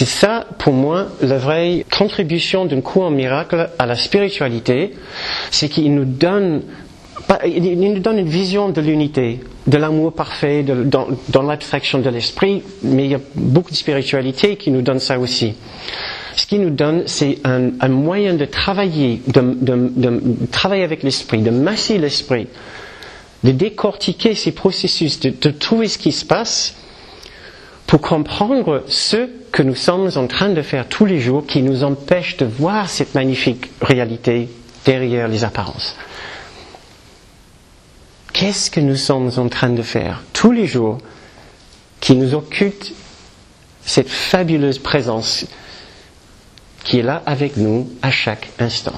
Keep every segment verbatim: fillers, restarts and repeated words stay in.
C'est ça, pour moi, la vraie contribution d'un cours en miracle à la spiritualité, c'est qu'il nous donne, il nous donne une vision de l'unité, de l'amour parfait, de, dans, dans l'abstraction de l'esprit, mais il y a beaucoup de spiritualité qui nous donne ça aussi. Ce qu'il nous donne, c'est un, un moyen de travailler, de, de, de travailler avec l'esprit, de masser l'esprit, de décortiquer ces processus, de, de trouver ce qui se passe pour comprendre ce que nous sommes en train de faire tous les jours qui nous empêche de voir cette magnifique réalité derrière les apparences. Qu'est-ce que nous sommes en train de faire tous les jours qui nous occulte cette fabuleuse présence qui est là avec nous à chaque instant?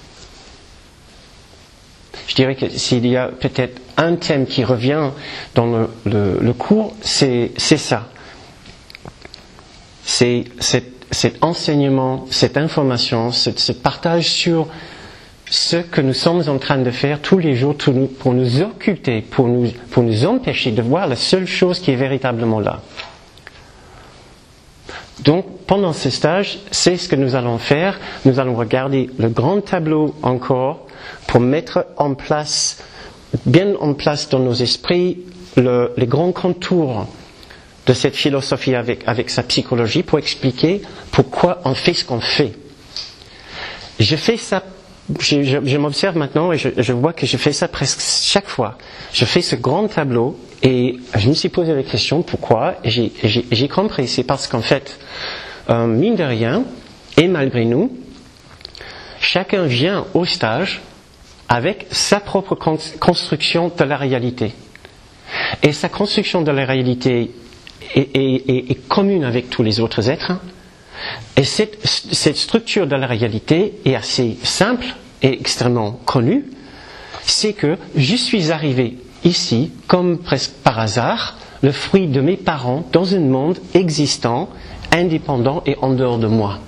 Je dirais que s'il y a peut-être un thème qui revient dans le, le, le cours, c'est, c'est ça. C'est cet, cet enseignement, cette information, ce, ce partage sur ce que nous sommes en train de faire tous les jours pour nous occulter, pour nous, pour nous empêcher de voir la seule chose qui est véritablement là. Donc, pendant ce stage, c'est ce que nous allons faire. Nous allons regarder le grand tableau encore pour mettre en place, bien en place dans nos esprits, le, les grands contours de cette philosophie avec, avec sa psychologie pour expliquer pourquoi on fait ce qu'on fait. Je fais ça, je, je, je m'observe maintenant et je, je vois que je fais ça presque chaque fois. Je fais ce grand tableau et je me suis posé la question pourquoi, et j'ai, j'ai, j'ai compris, c'est parce qu'en fait, euh, mine de rien, et malgré nous, chacun vient au stage avec sa propre con- construction de la réalité. Et sa construction de la réalité est, est, est, est commune avec tous les autres êtres. Et cette, cette structure de la réalité est assez simple et extrêmement connue. C'est que je suis arrivé ici, comme presque par hasard, le fruit de mes parents dans un monde existant, indépendant et en dehors de moi.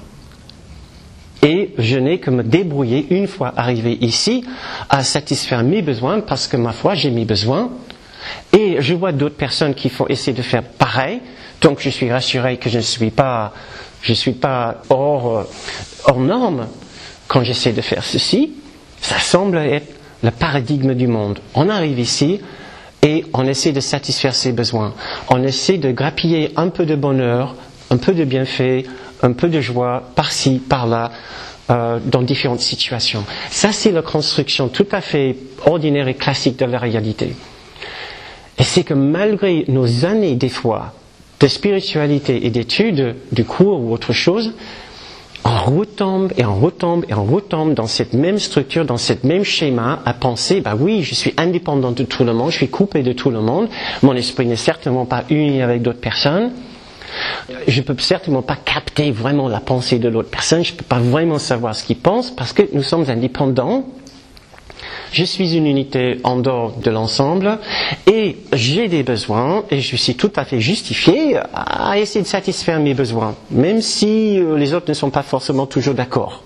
Et je n'ai que me débrouiller, une fois arrivé ici, à satisfaire mes besoins, parce que ma foi, j'ai mes besoins. Et je vois d'autres personnes qui font essayer de faire pareil, donc je suis rassuré que je ne suis pas, je suis pas hors, hors norme quand j'essaie de faire ceci. Ça semble être le paradigme du monde. On arrive ici et on essaie de satisfaire ses besoins. On essaie de grappiller un peu de bonheur, un peu de bienfait, un peu de joie, par-ci, par-là, euh, dans différentes situations. Ça, c'est la construction tout à fait ordinaire et classique de la réalité. Et c'est que malgré nos années, des fois, de spiritualité et d'études du cours ou autre chose, on retombe et on retombe et on retombe dans cette même structure, dans ce même schéma, à penser, bah oui, je suis indépendant de tout le monde, je suis coupé de tout le monde, mon esprit n'est certainement pas uni avec d'autres personnes, je ne peux certainement pas capter vraiment la pensée de l'autre personne, je ne peux pas vraiment savoir ce qu'il pense, parce que nous sommes indépendants. Je suis une unité en dehors de l'ensemble et j'ai des besoins et je suis tout à fait justifié à essayer de satisfaire mes besoins, même si les autres ne sont pas forcément toujours d'accord.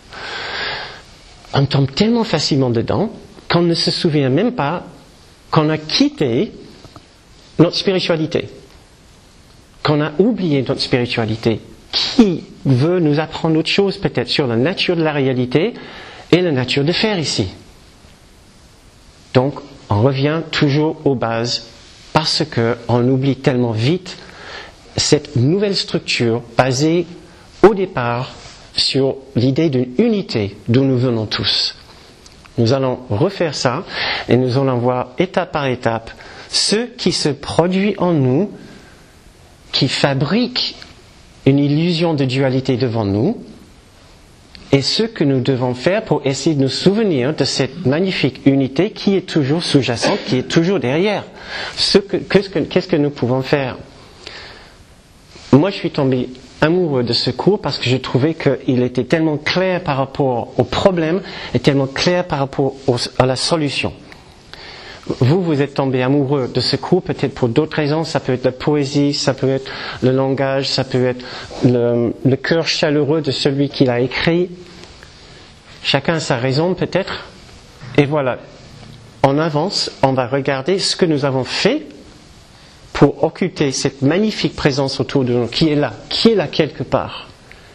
On tombe tellement facilement dedans qu'on ne se souvient même pas qu'on a quitté notre spiritualité, qu'on a oublié notre spiritualité. Qui veut nous apprendre autre chose peut-être sur la nature de la réalité et la nature de faire ici? Donc, on revient toujours aux bases parce qu'on oublie tellement vite cette nouvelle structure basée au départ sur l'idée d'une unité d'où nous venons tous. Nous allons refaire ça et nous allons voir étape par étape ce qui se produit en nous, qui fabrique une illusion de dualité devant nous, et ce que nous devons faire pour essayer de nous souvenir de cette magnifique unité qui est toujours sous-jacente, qui est toujours derrière. Ce que, qu'est-ce, que, qu'est-ce que nous pouvons faire? Moi, je suis tombé amoureux de ce cours parce que je trouvais qu'il était tellement clair par rapport au problème et tellement clair par rapport au, à la solution. Vous, vous êtes tombé amoureux de ce cours, peut-être pour d'autres raisons. Ça peut être la poésie, ça peut être le langage, ça peut être le, le cœur chaleureux de celui qui l'a écrit. Chacun a sa raison, peut-être. Et voilà, on avance, on va regarder ce que nous avons fait pour occulter cette magnifique présence autour de nous, qui est là, qui est là quelque part.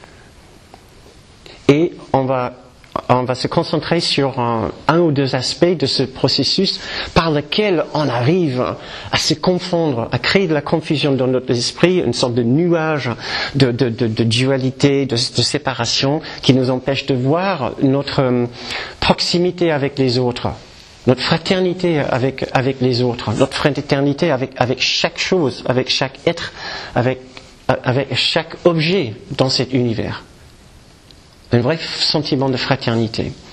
Et on va, on va se concentrer sur un, un ou deux aspects de ce processus par lequel on arrive à se confondre, à créer de la confusion dans notre esprit, une sorte de nuage de, de, de, de dualité, de, de séparation, qui nous empêche de voir notre proximité avec les autres. Notre fraternité avec, avec les autres, notre fraternité avec, avec chaque chose, avec chaque être, avec, avec chaque objet dans cet univers. Un vrai sentiment de fraternité.